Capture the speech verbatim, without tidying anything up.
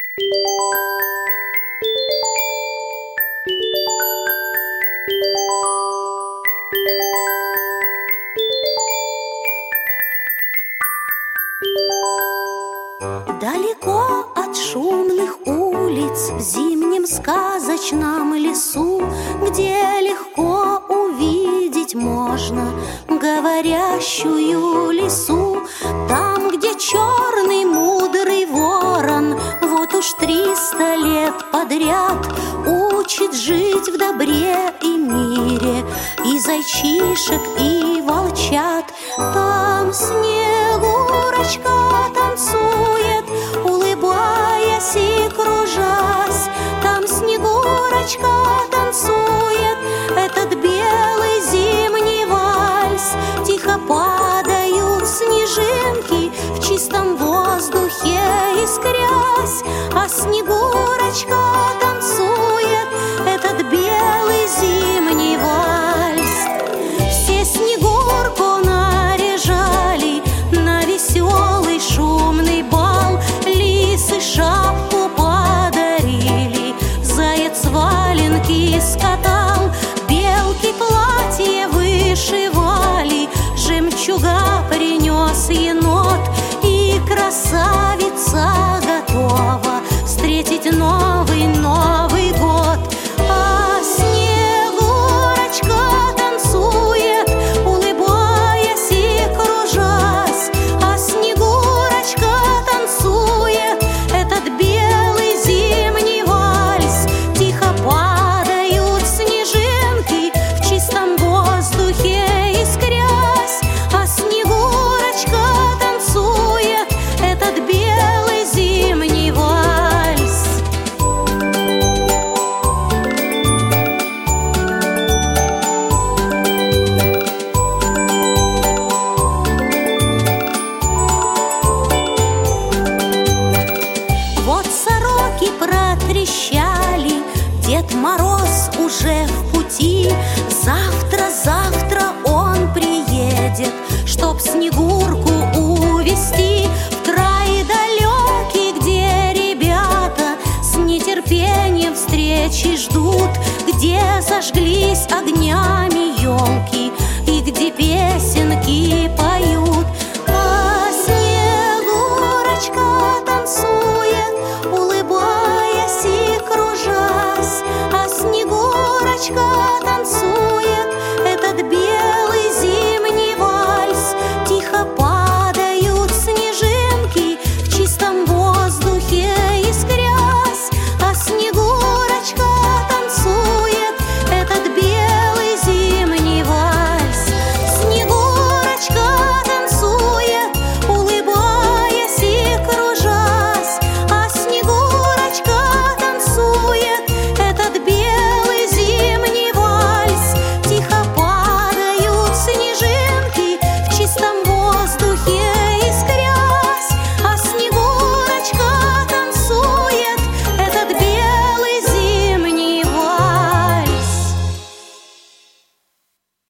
Далеко от шумных улиц, в зимнем сказочном лесу, где легко увидеть можно говорящую лису, там, где черный мудрый ворон вот уж триста лет подряд учит жить в добре и мире и зайчишек, и волчат. Там Снегурочка танцует, улыбаясь и кружась. Там Снегурочка танцует этот белый зимний вальс. Тихо падают снежинки в чистом воздухе искрясь, а Снегурочка танцует этот белый зимний вальс. Все Снегурку наряжали на веселый шумный бал, лисы шапку подарили, заяц валенки скатал, белки платье вышивали, жемчуга принес енот, и красавица готова встретить новый Новый год. А Снегурочка танцует, улыбаясь и кружась, а Снегурочка танцует этот белый зимний вальс. Тихо падают снежинки в чистом воздухе искрясь, а Снегурочка танцует этот белый зимний вальс. Вот сороки протрещали, Дед Мороз уже в пути. Завтра, завтра он приедет, чтоб Снегурку увезти в край далекий, где ребята с нетерпением встречи ждут, где зажглись огнями елки и где песенки поют.